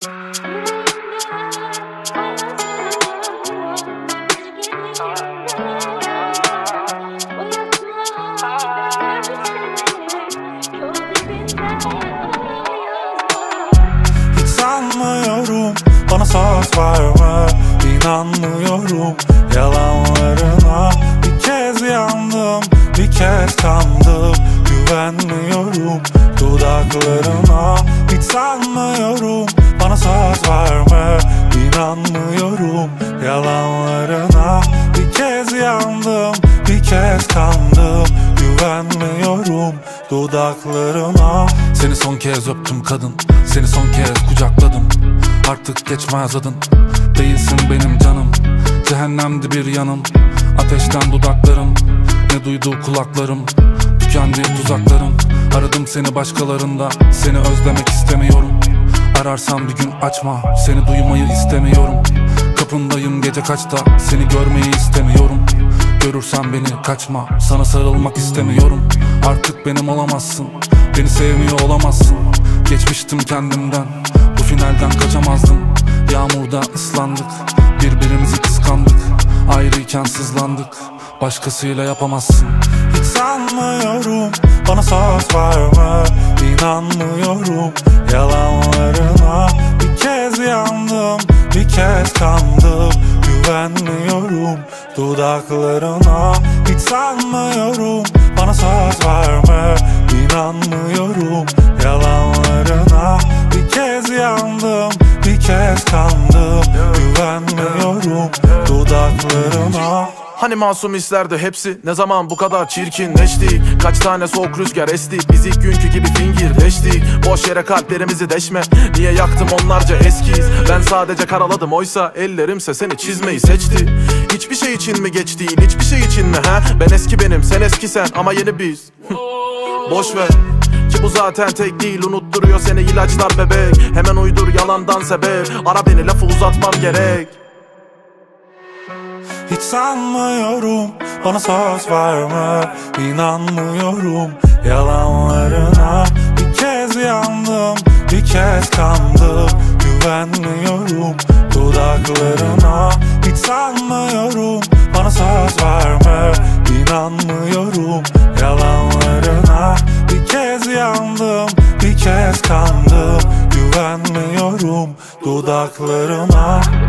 Hiç sanmıyorum, bana söz verme. İnanmıyorum yalanlarına. Bir kez yandım, bir kez kandım. Güvenmiyorum dudaklarına. Hiç sanmıyorum, bana söz verme. İnanmıyorum yalanlarına. Bir kez yandım, bir kez kandım. Güvenmiyorum dudaklarına. Seni son kez öptüm kadın, seni son kez kucakladım. Artık geçmez adın, değilsin benim canım. Cehennemdi bir yanım, ateşten dudaklarım. Ne duydu kulaklarım, tükendi tuzaklarım. Aradım seni başkalarında, seni özlemek istemiyorum. Ararsam bir gün açma, seni duymayı istemiyorum. Kapındayım gece kaçta, seni görmeyi istemiyorum. Görürsen beni kaçma, sana sarılmak istemiyorum. Artık benim olamazsın, beni sevmiyor olamazsın. Geçmiştim kendimden, bu finalden kaçamazdım. Yağmurda ıslandık, birbirimizi kıskandık. Ayrıyken sızlandık, başkasıyla yapamazsın. Hiç sanmıyorum, bana söz verme. İnanmıyorum yalanlarına. Bir kez yandım, bir kez kandım. Güvenmiyorum dudaklarına. Hiç sanmıyorum, bana söz verme. İnanmıyorum yalanlarına. Bir kez yandım, bir kez kandım. Güvenmiyorum dudaklarına. Hani masum hislerdi hepsi, ne zaman bu kadar çirkinleştik? Kaç tane soğuk rüzgar esti, biz ilk günkü gibi fingirdeştik. Boş yere kalplerimizi deşme, niye yaktım onlarca eskiz? Ben sadece karaladım, oysa ellerimse seni çizmeyi seçti. Hiçbir şey için mi geç değil, hiçbir şey için mi ha? Ben eski benim, sen eski sen ama yeni biz. Boş ver ki bu zaten tek değil, unutturuyor seni ilaçlar bebek. Hemen uydur yalandan sebep, ara beni lafı uzatmam gerek. Hiç sanmıyorum, bana söz verme. İnanmıyorum yalanlarına. Bir kez yandım, bir kez kandım. Güvenmiyorum dudaklarına. Hiç sanmıyorum, bana söz verme. İnanmıyorum yalanlarına. Bir kez yandım, bir kez kandım. Güvenmiyorum dudaklarına.